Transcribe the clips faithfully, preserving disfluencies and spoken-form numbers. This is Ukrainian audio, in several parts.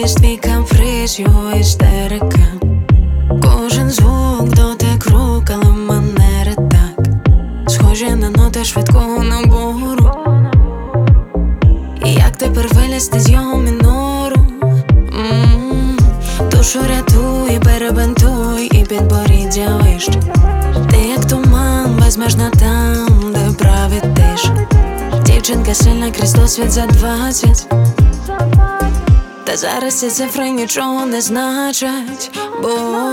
весь твій каприз, його істерика. Кожен звук, дотик рук, але манери так схожі на ноти швидкого набору. І як тепер вилізти з його мінору? М-м-м. Душу рятуй, перебинтуй і підборіддя вище. Ти як туман, безмежна там, де править тиша. Дівчинка сильна крізь досвід за двадцять. Та зараз ці цифри нічого не значать, бо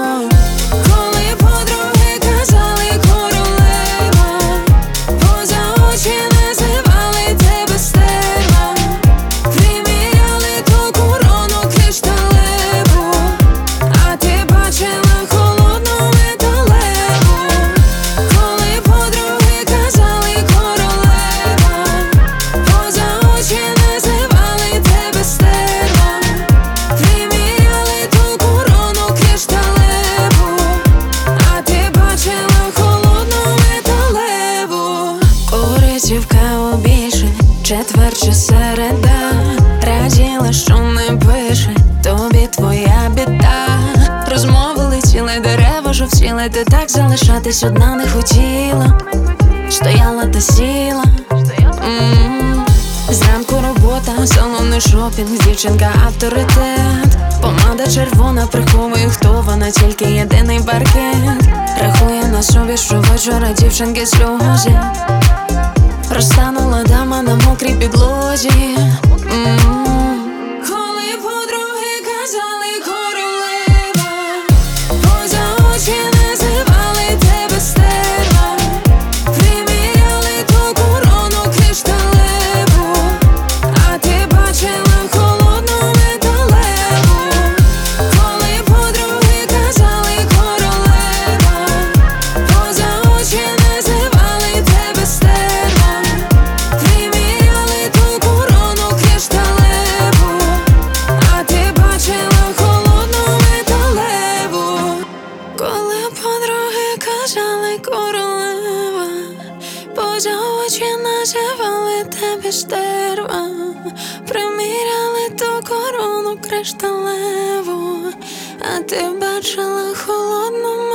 коли подруги казали королева, поза очі називали тебе стерва, приміряли ту корону кришталеву, а ти бачила холодну металеву. Коли подруги казали королева, поза очі називали тебе стерва, приміряли ту корону кришталеву, а ти бачила холодну металеву. Корицівка обійшень, четвер чи середа, раділа, що не пише тобі твоя біда. Розмови летіли, дерева жовтіли, ти так залишатись одна не хотіла. Стояла та сіла. М-м-м. Зранку робота, салонний шопінг, дівчинка авторитет. Помада червона приховує, хто вона, тільки єдиний паркет. Рахує на собі щовечора дівчинки сльози. Розтанула дама на мокрій підлозі. М-м-м. Коли подруги казали королева, поза очі називали тебе стерва, приміряли ту корону кришталеву, а ти бачила холодну металеву. Коли подруги казали королева, поза очі називали тебе стерва, приміряли ту корону кришталеву, а ти бачила холодну металеву. Коли подруги казали королева, поза очі називали тебе стерва, приміряли ту корону кришталеву, а ти бачила холодну